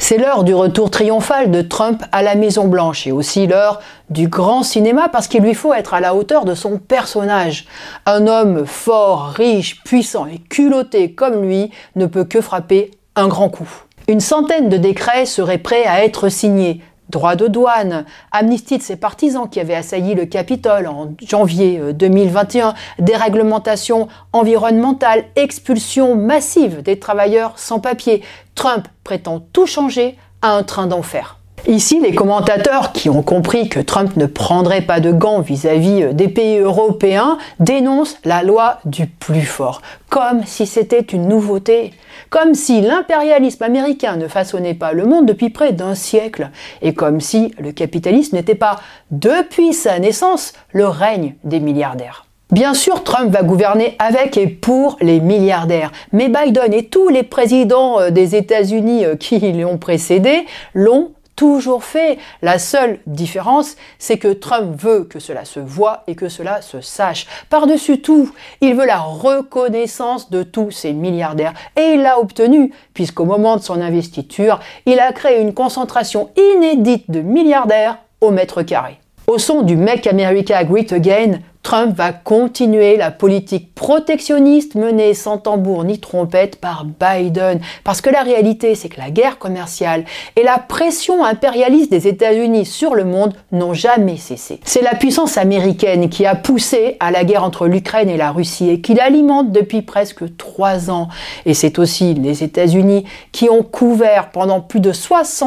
C'est l'heure du retour triomphal de Trump à la Maison-Blanche et aussi l'heure du grand cinéma parce qu'il lui faut être à la hauteur de son personnage. Un homme fort, riche, puissant et culotté comme lui ne peut que frapper un grand coup. Une centaine de décrets seraient prêts à être signés. Droits de douane, amnistie de ses partisans qui avaient assailli le Capitole en janvier 2021, déréglementation environnementale, expulsion massive des travailleurs sans papier. Trump prétend tout changer à un train d'enfer. Ici, les commentateurs qui ont compris que Trump ne prendrait pas de gants vis-à-vis des pays européens dénoncent la loi du plus fort, comme si c'était une nouveauté, comme si l'impérialisme américain ne façonnait pas le monde depuis près d'un siècle, et comme si le capitalisme n'était pas, depuis sa naissance, le règne des milliardaires. Bien sûr, Trump va gouverner avec et pour les milliardaires, mais Biden et tous les présidents des États-Unis qui l'ont précédé l'ont toujours fait. La seule différence, c'est que Trump veut que cela se voie et que cela se sache. Par-dessus tout, il veut la reconnaissance de tous ces milliardaires. Et il l'a obtenu, puisqu'au moment de son investiture, il a créé une concentration inédite de milliardaires au mètre carré. Au son du Make America Great Again, Trump va continuer la politique protectionniste menée sans tambour ni trompette par Biden. Parce que la réalité, c'est que la guerre commerciale et la pression impérialiste des États-Unis sur le monde n'ont jamais cessé. C'est la puissance américaine qui a poussé à la guerre entre l'Ukraine et la Russie et qui l'alimente depuis presque 3 ans. Et c'est aussi les États-Unis qui ont couvert pendant plus de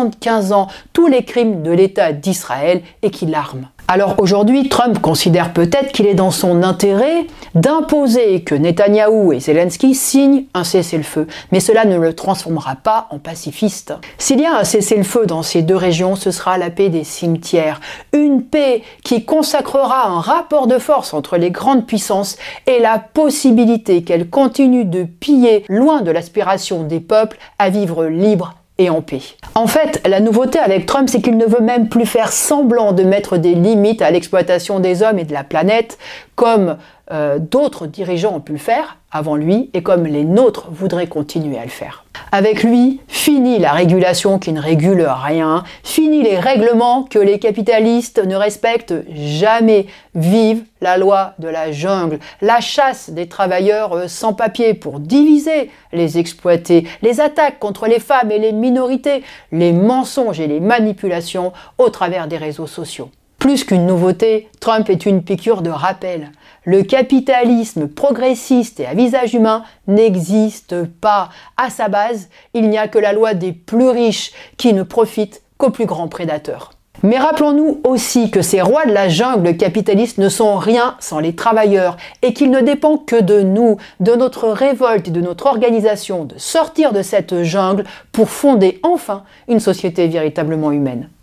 75 ans tous les crimes de l'État d'Israël et qui l'arment. Alors aujourd'hui, Trump considère peut-être qu'il est dans son intérêt d'imposer que Netanyahou et Zelensky signent un cessez-le-feu, mais cela ne le transformera pas en pacifiste. S'il y a un cessez-le-feu dans ces deux régions, ce sera la paix des cimetières, une paix qui consacrera un rapport de force entre les grandes puissances et la possibilité qu'elles continuent de piller loin de l'aspiration des peuples à vivre libres et en paix. En fait, la nouveauté avec Trump, c'est qu'il ne veut même plus faire semblant de mettre des limites à l'exploitation des hommes et de la planète, comme d'autres dirigeants ont pu le faire avant lui et comme les nôtres voudraient continuer à le faire. Avec lui, fini la régulation qui ne régule rien, fini les règlements que les capitalistes ne respectent jamais. Vive la loi de la jungle, la chasse des travailleurs sans papier pour diviser, les exploiter, les attaques contre les femmes et les minorités, les mensonges et les manipulations au travers des réseaux sociaux. Plus qu'une nouveauté, Trump est une piqûre de rappel. Le capitalisme progressiste et à visage humain n'existe pas. À sa base, il n'y a que la loi des plus riches qui ne profite qu'aux plus grands prédateurs. Mais rappelons-nous aussi que ces rois de la jungle capitalistes ne sont rien sans les travailleurs et qu'il ne dépend que de nous, de notre révolte et de notre organisation de sortir de cette jungle pour fonder enfin une société véritablement humaine.